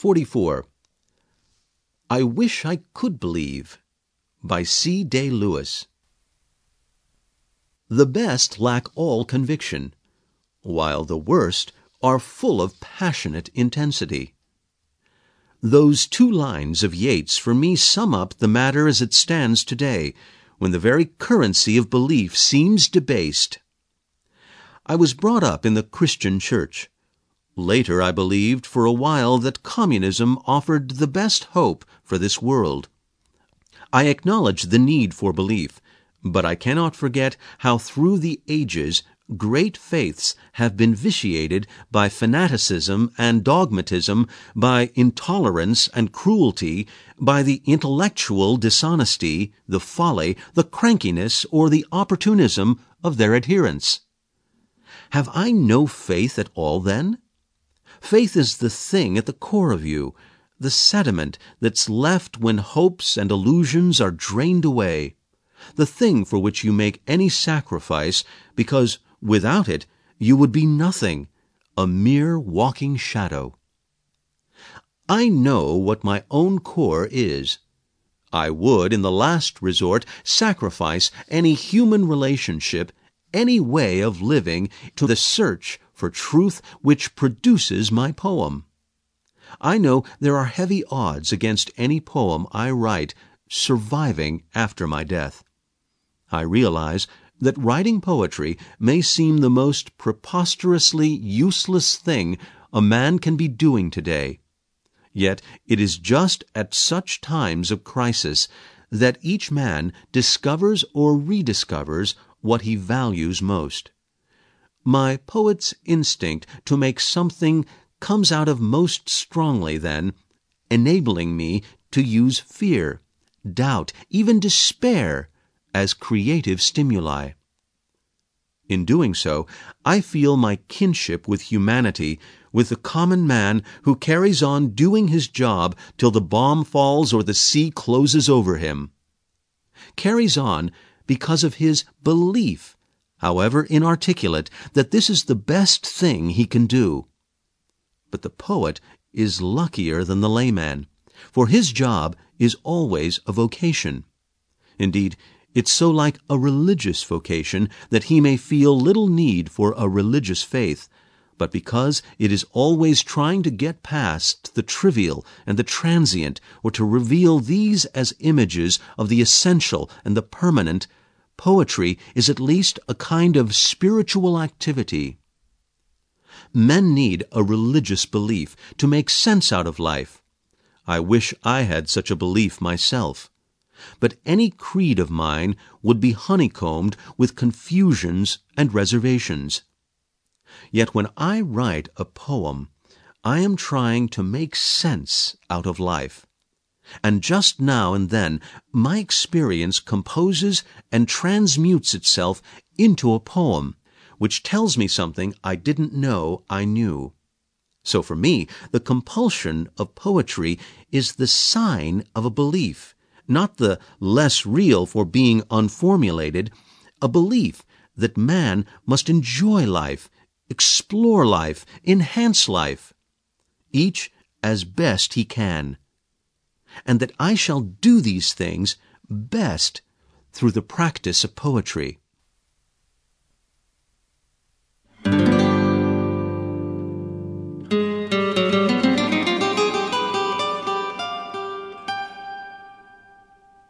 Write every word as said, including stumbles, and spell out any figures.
forty-four. I Wish I Could Believe, by C. Day Lewis. The best lack all conviction, while the worst are full of passionate intensity. Those two lines of Yeats for me sum up the matter as it stands today, when the very currency of belief seems debased. I was brought up in the Christian church. Later I believed for a while that communism offered the best hope for this world. I acknowledge the need for belief, but I cannot forget how through the ages great faiths have been vitiated by fanaticism and dogmatism, by intolerance and cruelty, by the intellectual dishonesty, the folly, the crankiness, or the opportunism of their adherents. Have I no faith at all, then? Faith is the thing at the core of you, the sediment that's left when hopes and illusions are drained away, the thing for which you make any sacrifice, because without it you would be nothing, a mere walking shadow. I know what my own core is. I would, in the last resort, sacrifice any human relationship, any way of living, to the search for truth which produces my poem. I know there are heavy odds against any poem I write surviving after my death. I realize that writing poetry may seem the most preposterously useless thing a man can be doing today. Yet it is just at such times of crisis that each man discovers or rediscovers what he values most. My poet's instinct to make something comes out of most strongly then, enabling me to use fear, doubt, even despair as creative stimuli. In doing so, I feel my kinship with humanity, with the common man who carries on doing his job till the bomb falls or the sea closes over him. Carries on because of his belief, however inarticulate, that this is the best thing he can do. But the poet is luckier than the layman, for his job is always a vocation. Indeed, it's so like a religious vocation that he may feel little need for a religious faith, but because it is always trying to get past the trivial and the transient, or to reveal these as images of the essential and the permanent, poetry is at least a kind of spiritual activity. Men need a religious belief to make sense out of life. I wish I had such a belief myself. But any creed of mine would be honeycombed with confusions and reservations. Yet when I write a poem, I am trying to make sense out of life. And just now and then, my experience composes and transmutes itself into a poem, which tells me something I didn't know I knew. So for me, the compulsion of poetry is the sign of a belief, not the less real for being unformulated, a belief that man must enjoy life, explore life, enhance life, each as best he can, and that I shall do these things best through the practice of poetry.